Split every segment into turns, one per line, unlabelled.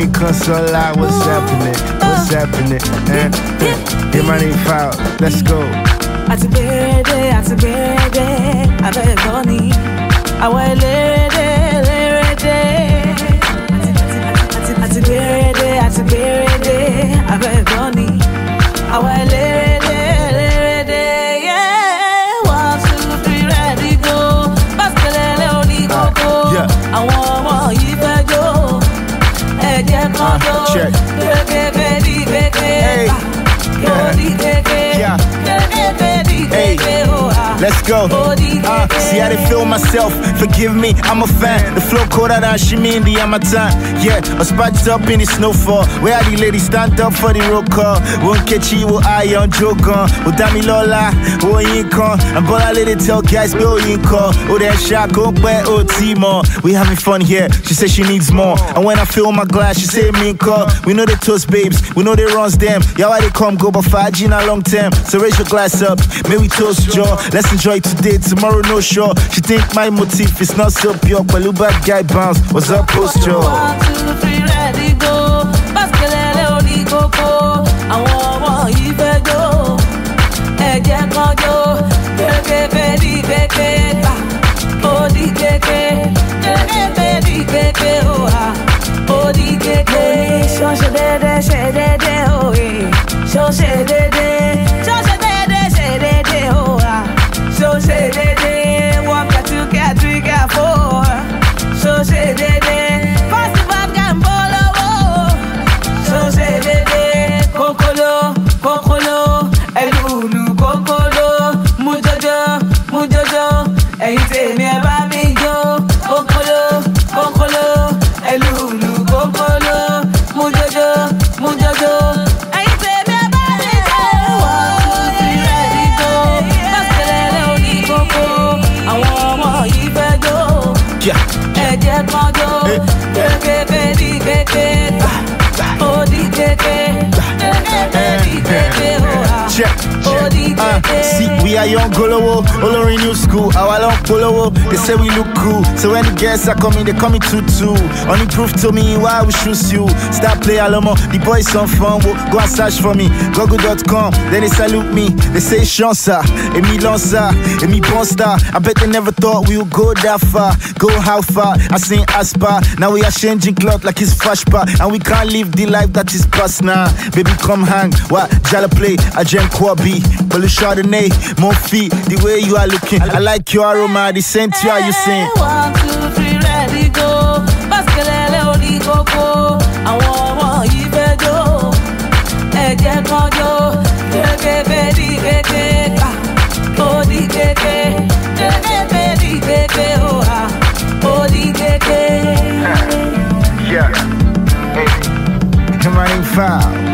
When you come so loud, what's happening? What's happening? Get my name filed. Let's go.
Àti bẹ̀rẹ̀, abẹ́ ẹ̀gbọ́n ni. Àwa eléré. Àti bẹ̀rẹ̀, abẹ́ ẹ̀gbọ́n ni. Àwa eléré. Yeah, 1, 2, 3, ready go. Básíkẹ̀lẹ̀ oní kókó. Àwọn ọmọ yìí fẹ́ jó. Ẹ̀jẹ̀ kan jó.
Hey, let's go. See how they feel myself. Forgive me, I'm a fan. The flow colder than Shimindi, I'm a time. Yeah, I spotted up in the snowfall. Where are the ladies stand up for the roll call? Won't catch you, I on joke on. With Dami Lola, who ain't con. And Bola lady tell guys, Bill ain't call. Oh, that shock, oh, where, oh, Timor. We having fun here. She says she needs more. And when I fill my glass, she say me call. We know they toast babes, we know they runs them. Yeah, why they come go, but 5G in a long term. So raise your glass up, may we toast jaw. Let's enjoy today, tomorrow no sure. She think my motif is not so pure. Palu bad guy bounce, what's up posture?
1, 2, 3, ready go. Básíkẹ̀lẹ̀ oní kókó. Àwọn ọmọ yìí fẹ́ jó. Ẹ̀jẹ̀ kan jó. Kéké di kéké. Ó di kéké. Kéké di kéké o ha. Ó di kéké. Ṣó ṣe dédé o e. Ṣó ṣe dédé. Ṣó ṣe dédé o ha. Ṣó ṣe dédé. 1, 2, 3, 4. Ṣó ṣe dédé. Festival kan bọ́ lọ́wọ́. Ṣó ṣe dédé. Kókóló, ẹlùlù kókóló. Mú jọjọ, ẹ̀yin tèmi ẹ bá mi jó. Kókóló, ẹlùlù kókóló. Mú jọjọ, ẹ̀yin tèmi ẹ bá mi jó. 1, 2, 3, ready go. Básíkẹ̀lẹ̀ oní kókó. Àwọn ọmọ yìí fẹ́ jó. Ẹ̀jẹ̀ kan jó. Kéké di kéké. Ó di kéké. Kéké di kéké o ha. Ó di kéké.
See, we are young Golowo, Olori new school, our long Polowo. They say we look cool, so when the guests are coming, they call me tutu. Only proof to me why we choose you. Start play Alomo, the boys on fun, go and search for me. Google.com, then they salute me. They say Shansa, Emi Lanza, Emi Bonsta. I bet they never thought we would go that far. Go how far? I sing Aspa. Now we are changing cloth like it's Fashpa. And we can't live the life that is past now. Baby, come hang. What? Jala play, I drink Kwabi. But Chardonnay, more feet, the way you are looking. I like your aroma, the scent you are you sing.
1, 2, 3, ready go. Básíkẹ̀lẹ̀ oní kókó. Àwọn ọmọ yìí fẹ́ jó. Ẹ̀jẹ̀ kan jó. Kéké di kéké. Ó di kéké. Kéké di kéké o ha. Ó di kéké.
Yeah. Hey. Come on in files.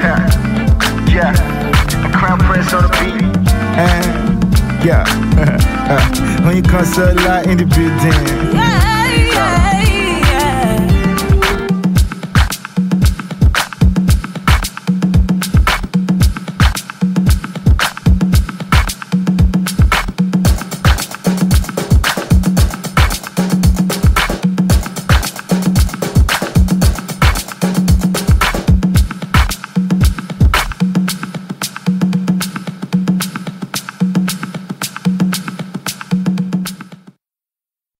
Yeah. Crown Prince on the beat. Yeah. When you come so light in the building.
Yeah.